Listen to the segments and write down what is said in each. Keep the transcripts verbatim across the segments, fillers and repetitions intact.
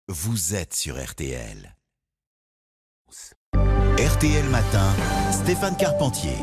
Vous êtes sur R T L. R T L Matin, Stéphane Carpentier.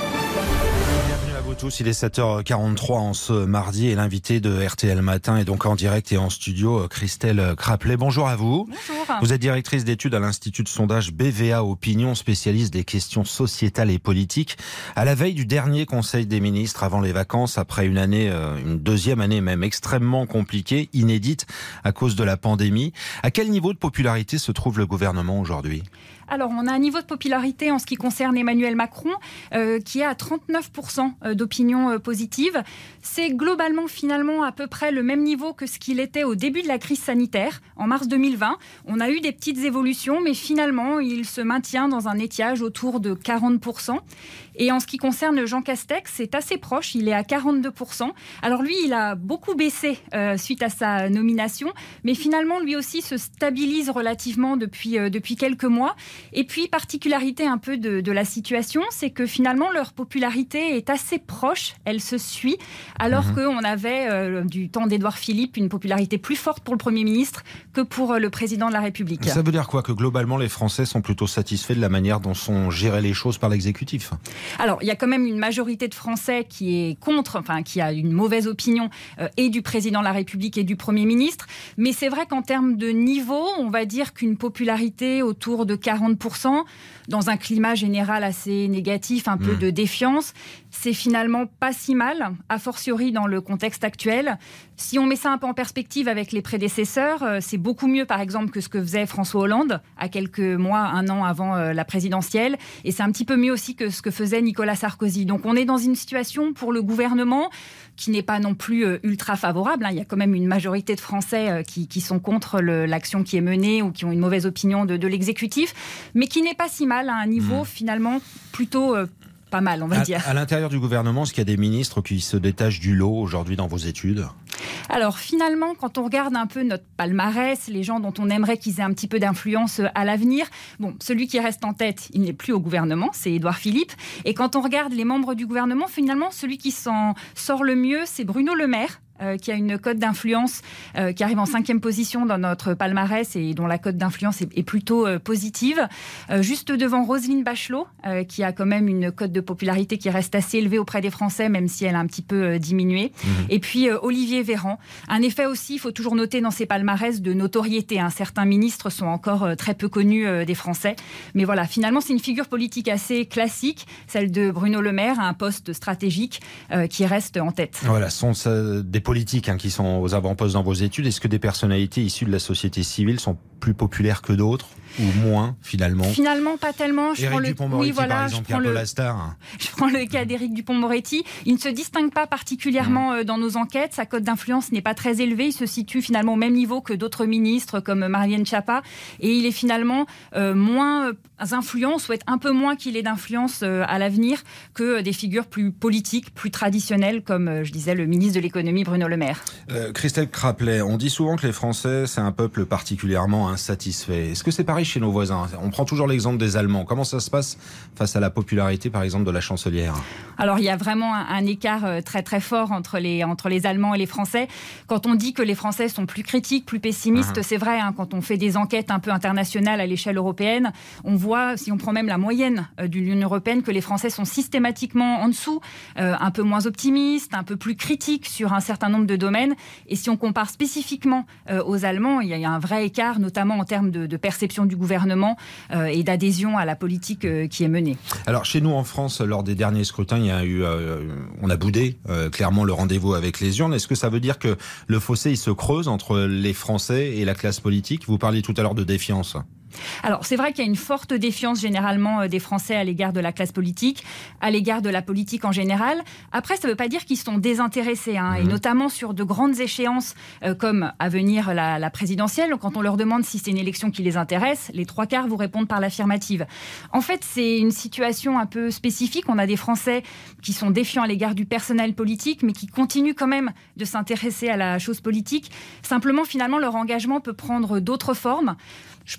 Bienvenue à vous tous, il est sept heures quarante-trois en ce mardi et l'invité de R T L Matin est donc en direct et en studio, Christelle Craplet. Bonjour à vous. Bonjour. Vous êtes directrice d'études à l'Institut de sondage B V A Opinion, spécialiste des questions sociétales et politiques. À la veille du dernier Conseil des ministres avant les vacances, après une année, une deuxième année même extrêmement compliquée, inédite à cause de la pandémie, à quel niveau de popularité se trouve le gouvernement aujourd'hui ? Alors, on a un niveau de popularité en ce qui concerne Emmanuel Macron euh, qui est à trente-neuf pour cent d'opinion euh, positive. C'est globalement, finalement, à peu près le même niveau que ce qu'il était au début de la crise sanitaire, en mars deux mille vingt. On a eu des petites évolutions, mais finalement, il se maintient dans un étiage autour de quarante pour cent. Et en ce qui concerne Jean Castex, c'est assez proche, il est à quarante-deux pour cent. Alors lui, il a beaucoup baissé euh, suite à sa nomination, mais finalement, lui aussi se stabilise relativement depuis, euh, depuis quelques mois. Et puis, particularité un peu de, de la situation, c'est que finalement, leur popularité est assez proche, elle se suit, alors mmh. qu'on avait, euh, du temps d'Édouard Philippe, une popularité plus forte pour le Premier ministre que pour euh, le Président de la République. Ça veut dire quoi ? Que globalement, les Français sont plutôt satisfaits de la manière dont sont gérées les choses par l'exécutif ? Alors, il y a quand même une majorité de Français qui est contre, enfin, qui a une mauvaise opinion euh, et du Président de la République et du Premier ministre. Mais c'est vrai qu'en termes de niveau, on va dire qu'une popularité autour de quarante pour cent, dans un climat général assez négatif, un peu mmh. de défiance, c'est finalement pas si mal, a fortiori dans le contexte actuel. Si on met ça un peu en perspective avec les prédécesseurs, euh, c'est beaucoup mieux, par exemple, que ce que faisait François Hollande à quelques mois, un an avant euh, la présidentielle. Et c'est un petit peu mieux aussi que ce que faisait Nicolas Sarkozy. Donc on est dans une situation pour le gouvernement qui n'est pas non plus euh, ultra favorable. Hein. Il y a quand même une majorité de Français euh, qui, qui sont contre le, l'action qui est menée ou qui ont une mauvaise opinion de, de l'exécutif, mais qui n'est pas si mal à un niveau mmh. finalement plutôt... Euh, pas mal, on va à, dire. À l'intérieur du gouvernement, est-ce qu'il y a des ministres qui se détachent du lot aujourd'hui dans vos études ? Alors finalement, quand on regarde un peu notre palmarès, les gens dont on aimerait qu'ils aient un petit peu d'influence à l'avenir, bon, celui qui reste en tête, il n'est plus au gouvernement, c'est Édouard Philippe. Et quand on regarde les membres du gouvernement, finalement, celui qui s'en sort le mieux, c'est Bruno Le Maire. Euh, qui a une cote d'influence euh, qui arrive en cinquième position dans notre palmarès et dont la cote d'influence est, est plutôt euh, positive. Euh, juste devant Roselyne Bachelot, euh, qui a quand même une cote de popularité qui reste assez élevée auprès des Français, même si elle a un petit peu euh, diminué. Mmh. Et puis euh, Olivier Véran. Un effet aussi, il faut toujours noter dans ces palmarès de notoriété. Hein. Certains ministres sont encore euh, très peu connus euh, des Français. Mais voilà, finalement, c'est une figure politique assez classique, celle de Bruno Le Maire, à un poste stratégique euh, qui reste en tête. Voilà, sont euh, des politiques hein, qui sont aux avant-postes dans vos études. Est-ce que des personnalités issues de la société civile sont plus populaires que d'autres ou moins finalement ? Finalement, pas tellement. Je Éric Dupond-Moretti, oui, voilà, par exemple, qui est un peu la star. Je prends le cas d'Éric Dupond-Moretti. Il ne se distingue pas particulièrement mmh. dans nos enquêtes. Sa cote d'influence n'est pas très élevée. Il se situe finalement au même niveau que d'autres ministres comme Marianne Schiappa. Et il est finalement euh, moins influent, on souhaite un peu moins qu'il ait d'influence euh, à l'avenir que des figures plus politiques, plus traditionnelles, comme euh, je disais le ministre de l'économie Bruno Le Maire. Euh, Christelle Craplet, on dit souvent que les Français, c'est un peuple particulièrement insatisfait. Est-ce que c'est pareil chez nos voisins ? On prend toujours l'exemple des Allemands. Comment ça se passe face à la popularité, par exemple, de la chancelière ? Alors, il y a vraiment un, un écart très très fort entre les, entre les Allemands et les Français. Quand on dit que les Français sont plus critiques, plus pessimistes, mmh. c'est vrai. Hein, quand on fait des enquêtes un peu internationales à l'échelle européenne, on voit, si on prend même la moyenne euh, de l'Union européenne, que les Français sont systématiquement en dessous, euh, un peu moins optimistes, un peu plus critiques sur un certain nombre de domaines. Et si on compare spécifiquement euh, aux Allemands, il y a un vrai écart, notamment en termes de, de perception du gouvernement euh, et d'adhésion à la politique euh, qui est menée. Alors, chez nous en France, lors des derniers scrutins, il y a eu, euh, on a boudé euh, clairement le rendez-vous avec les urnes. Est-ce que ça veut dire que le fossé il se creuse entre les Français et la classe politique ? Vous parliez tout à l'heure de défiance. Alors, c'est vrai qu'il y a une forte défiance généralement des Français à l'égard de la classe politique, à l'égard de la politique en général. Après, ça ne veut pas dire qu'ils sont désintéressés, hein, mmh. et notamment sur de grandes échéances euh, comme à venir la, la présidentielle. Quand on leur demande si c'est une élection qui les intéresse, les trois quarts vous répondent par l'affirmative. En fait, c'est une situation un peu spécifique. On a des Français qui sont défiants à l'égard du personnel politique, mais qui continuent quand même de s'intéresser à la chose politique. Simplement, finalement, leur engagement peut prendre d'autres formes. Je prends par exemple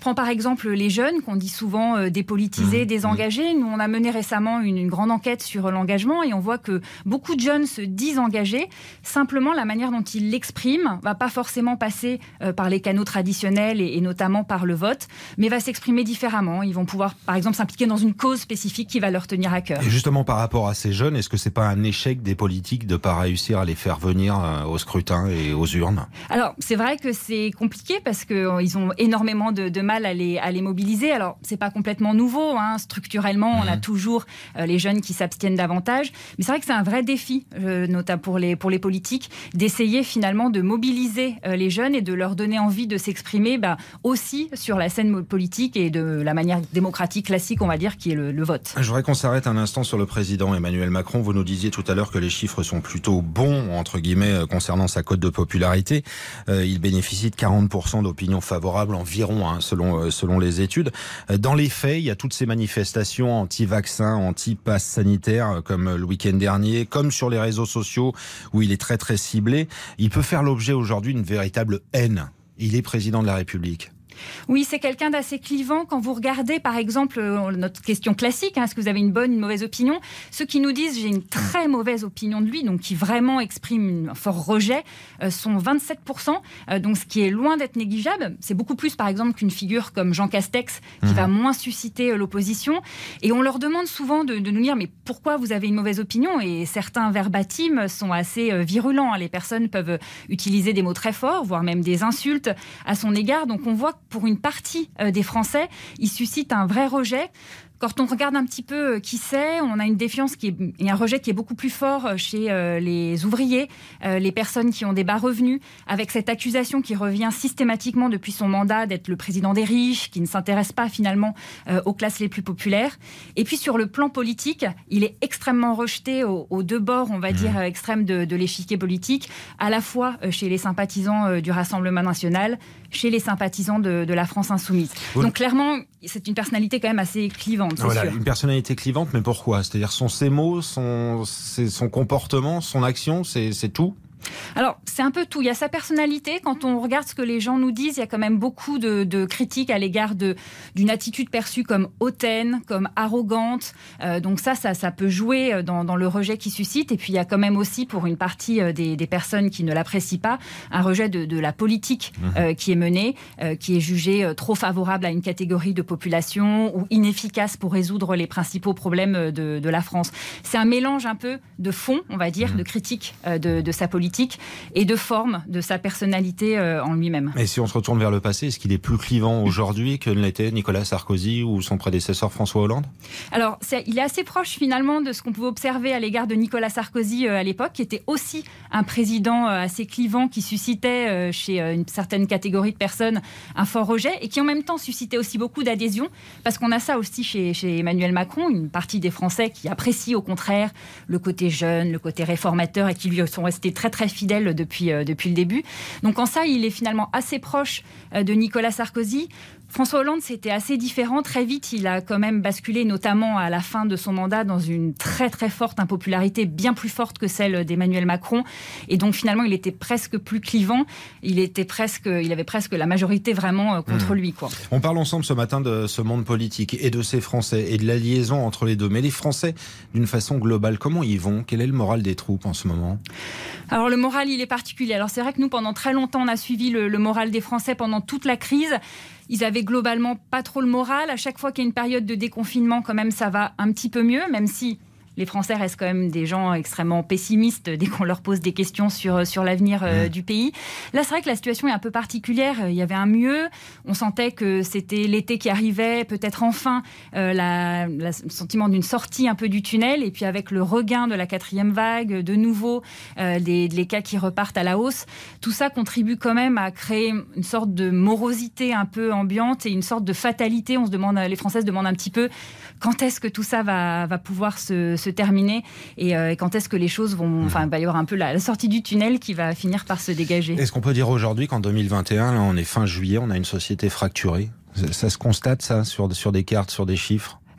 exemple les jeunes, qu'on dit souvent euh, dépolitisés, mmh, désengagés. Nous, on a mené récemment une, une grande enquête sur l'engagement et on voit que beaucoup de jeunes se disent engagés. Simplement, la manière dont ils l'expriment va pas forcément passer euh, par les canaux traditionnels et, et notamment par le vote, mais va s'exprimer différemment. Ils vont pouvoir, par exemple, s'impliquer dans une cause spécifique qui va leur tenir à cœur. Et justement, par rapport à ces jeunes, est-ce que c'est pas un échec des politiques de pas réussir à les faire venir euh, au scrutin et aux urnes? Alors, c'est vrai que c'est compliqué parce qu'ils euh, ont énormément de, de mal à les, à les mobiliser. Alors, c'est pas complètement nouveau, hein. Structurellement, mmh. on a toujours euh, les jeunes qui s'abstiennent davantage. Mais c'est vrai que c'est un vrai défi, euh, notamment pour les, pour les politiques, d'essayer finalement de mobiliser euh, les jeunes et de leur donner envie de s'exprimer bah, aussi sur la scène politique et de la manière démocratique classique, on va dire, qui est le, le vote. Je voudrais qu'on s'arrête un instant sur le président Emmanuel Macron. Vous nous disiez tout à l'heure que les chiffres sont plutôt bons, entre guillemets, concernant sa cote de popularité. Euh, il bénéficie de quarante pour cent d'opinions favorables environ, hein, selon, euh, selon les études. Dans les faits, il y a toutes ces manifestations anti-vaccins, anti-pass sanitaire, comme le week-end dernier, comme sur les réseaux sociaux, où il est très très ciblé. Il peut faire l'objet aujourd'hui d'une véritable haine. Il est président de la République. Oui, c'est quelqu'un d'assez clivant. Quand vous regardez, par exemple, notre question classique, hein, est-ce que vous avez une bonne, une mauvaise opinion? Ceux qui nous disent j'ai une très mauvaise opinion de lui, donc qui vraiment expriment un fort rejet, euh, sont vingt-sept pour cent. Euh, donc ce qui est loin d'être négligeable. C'est beaucoup plus, par exemple, qu'une figure comme Jean Castex, qui mmh. va moins susciter euh, l'opposition. Et on leur demande souvent de, de nous dire mais pourquoi vous avez une mauvaise opinion? Et certains verbatims sont assez euh, virulents. Hein. Les personnes peuvent utiliser des mots très forts, voire même des insultes à son égard. Donc on voit pour une partie des Français, il suscite un vrai rejet. Quand on regarde un petit peu qui c'est, on a une défiance qui est, et un rejet qui est beaucoup plus fort chez euh, les ouvriers, euh, les personnes qui ont des bas revenus, avec cette accusation qui revient systématiquement depuis son mandat d'être le président des riches, qui ne s'intéresse pas finalement euh, aux classes les plus populaires. Et puis sur le plan politique, il est extrêmement rejeté aux, aux deux bords, on va dire, euh, extrêmes de, de l'échiquier politique, à la fois euh, chez les sympathisants euh, du Rassemblement national, chez les sympathisants de, de la France insoumise. Oui. Donc clairement, c'est une personnalité quand même assez clivante. C'est voilà, sûr. Une personnalité clivante, mais pourquoi? C'est-à-dire sont ses mots, son, son comportement, son action, c'est, c'est tout? Alors, c'est un peu tout. Il y a sa personnalité. Quand on regarde ce que les gens nous disent, il y a quand même beaucoup de, de critiques à l'égard de, d'une attitude perçue comme hautaine, comme arrogante. Euh, donc ça, ça, ça peut jouer dans, dans le rejet qu'il suscite. Et puis, il y a quand même aussi, pour une partie des, des personnes qui ne l'apprécient pas, un rejet de, de la politique euh, qui est menée, euh, qui est jugée trop favorable à une catégorie de population ou inefficace pour résoudre les principaux problèmes de, de la France. C'est un mélange un peu de fond, on va dire, mmh. de critique euh, de, de sa politique et de forme de sa personnalité euh, en lui-même. Et si on se retourne vers le passé, est-ce qu'il est plus clivant aujourd'hui que ne l'était Nicolas Sarkozy ou son prédécesseur François Hollande? Alors, c'est, il est assez proche finalement de ce qu'on pouvait observer à l'égard de Nicolas Sarkozy euh, à l'époque, qui était aussi un président euh, assez clivant, qui suscitait euh, chez euh, une certaine catégorie de personnes un fort rejet et qui en même temps suscitait aussi beaucoup d'adhésion, parce qu'on a ça aussi chez, chez Emmanuel Macron, une partie des Français qui apprécient au contraire le côté jeune, le côté réformateur et qui lui sont restés très très très fidèle depuis, euh, depuis le début. Donc en ça, il est finalement assez proche euh, de Nicolas Sarkozy. François Hollande, c'était assez différent. Très vite, il a quand même basculé, notamment à la fin de son mandat, dans une très très forte impopularité, bien plus forte que celle d'Emmanuel Macron. Et donc finalement, il était presque plus clivant. Il était presque, il avait presque la majorité vraiment contre mmh. lui, quoi. On parle ensemble ce matin de ce monde politique et de ces Français et de la liaison entre les deux. Mais les Français, d'une façon globale, comment ils vont? Quel est le moral des troupes en ce moment? Alors le moral, il est particulier. Alors c'est vrai que nous, pendant très longtemps, on a suivi le, le moral des Français pendant toute la crise. Ils avaient globalement pas trop le moral. À chaque fois qu'il y a une période de déconfinement, quand même, ça va un petit peu mieux, même si les Français restent quand même des gens extrêmement pessimistes dès qu'on leur pose des questions sur, sur l'avenir euh, du pays. Là, c'est vrai que la situation est un peu particulière. Il y avait un mieux. On sentait que c'était l'été qui arrivait, peut-être enfin euh, la, la, le sentiment d'une sortie un peu du tunnel. Et puis avec le regain de la quatrième vague, de nouveau, euh, des, les cas qui repartent à la hausse, tout ça contribue quand même à créer une sorte de morosité un peu ambiante et une sorte de fatalité. On se demande, les Français se demandent un petit peu quand est-ce que tout ça va, va pouvoir se, se terminer et euh, quand est-ce que les choses vont... Enfin, il va y avoir un peu la, la sortie du tunnel qui va finir par se dégager. Est-ce qu'on peut dire aujourd'hui qu'en deux mille vingt et un, là, on est fin juillet, on a une société fracturée? Ça, ça se constate, ça, sur, sur des cartes, sur des chiffres?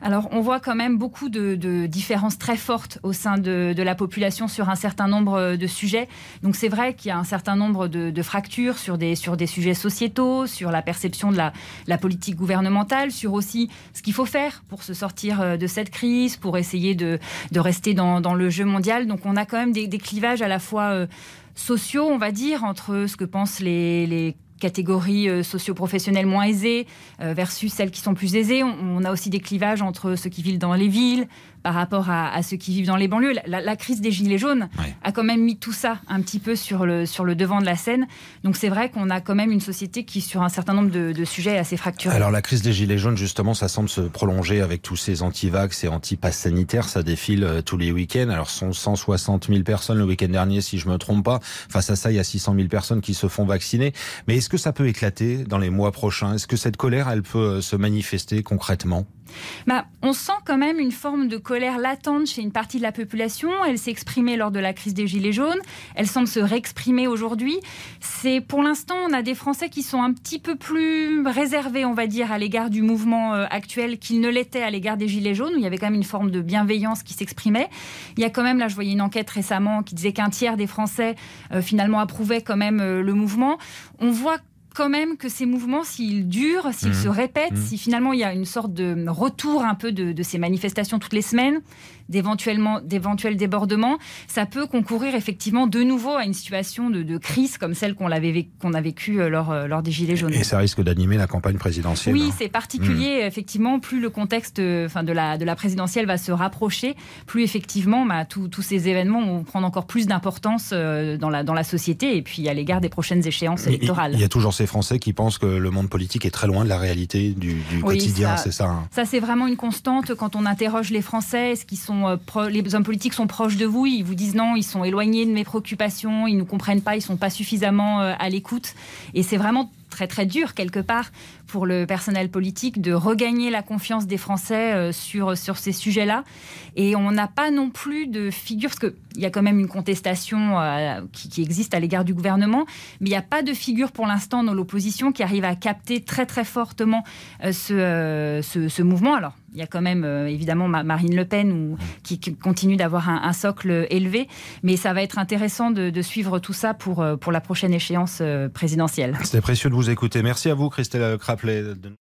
Alors, on voit quand même beaucoup de, de différences très fortes au sein de, de la population sur un certain nombre de sujets. Donc, c'est vrai qu'il y a un certain nombre de, de fractures sur des, sur des sujets sociétaux, sur la perception de la, la politique gouvernementale, sur aussi ce qu'il faut faire pour se sortir de cette crise, pour essayer de, de rester dans, dans le jeu mondial. Donc, on a quand même des, des clivages à la fois euh, sociaux, on va dire, entre ce que pensent les, les catégories euh, socio-professionnelles moins aisées euh, versus celles qui sont plus aisées. On, on a aussi des clivages entre ceux qui vivent dans les villes par rapport à, à ceux qui vivent dans les banlieues. La, la, la crise des Gilets jaunes ouais. a quand même mis tout ça un petit peu sur le, sur le devant de la scène. Donc c'est vrai qu'on a quand même une société qui, sur un certain nombre de, de sujets, est assez fracturée. Alors la crise des Gilets jaunes, justement, ça semble se prolonger avec tous ces anti-vax et anti-pass sanitaires. Ça défile euh, tous les week-ends. Alors ce sont cent soixante mille personnes le week-end dernier, si je ne me trompe pas. Face à ça, il y a six cent mille personnes qui se font vacciner. Mais est-ce que ça peut éclater dans les mois prochains? Est-ce que cette colère, elle peut se manifester concrètement? Bah, on sent quand même une forme de colère latente chez une partie de la population. Elle s'est exprimée lors de la crise des Gilets jaunes. Elle semble se réexprimer aujourd'hui. C'est, pour l'instant, on a des Français qui sont un petit peu plus réservés, on va dire, à l'égard du mouvement actuel qu'ils ne l'étaient à l'égard des Gilets jaunes, où il y avait quand même une forme de bienveillance qui s'exprimait. Il y a quand même, là, je voyais une enquête récemment qui disait qu'un tiers des Français, euh, finalement, approuvaient quand même euh, le mouvement. On voit quand même que ces mouvements, s'ils durent, s'ils mmh. se répètent, mmh. si finalement il y a une sorte de retour un peu de, de ces manifestations toutes les semaines, d'éventuellement, d'éventuels débordements, ça peut concourir effectivement de nouveau à une situation de, de crise comme celle qu'on, l'avait, qu'on a vécue lors, lors des Gilets jaunes. Et ça risque d'animer la campagne présidentielle. Oui, hein. c'est particulier. Mmh. Effectivement, plus le contexte enfin, de, la, de la présidentielle va se rapprocher, plus effectivement bah, tous ces événements vont prendre encore plus d'importance euh, dans, la, dans la société et puis à l'égard des prochaines échéances électorales. Il y a toujours ces Français qui pensent que le monde politique est très loin de la réalité du, du oui, quotidien, ça, c'est ça hein. Ça, c'est vraiment une constante quand on interroge les Français. Est-ce qu'ils sont euh, pro- les hommes politiques sont proches de vous? Ils vous disent non, ils sont éloignés de mes préoccupations, ils ne nous comprennent pas, ils ne sont pas suffisamment euh, à l'écoute. Et c'est vraiment très très dur quelque part pour le personnel politique de regagner la confiance des Français euh, sur, sur ces sujets-là. Et on n'a pas non plus de figure, parce qu'il y a quand même une contestation euh, qui, qui existe à l'égard du gouvernement, mais il n'y a pas de figure pour l'instant dans l'opposition qui arrive à capter très très fortement euh, ce, euh, ce, ce mouvement. Alors, il y a quand même euh, évidemment Marine Le Pen ou, qui, qui continue d'avoir un, un socle élevé, mais ça va être intéressant de, de suivre tout ça pour, pour la prochaine échéance euh, présidentielle. C'était précieux de vous écouter. Merci à vous, Christelle Craplet.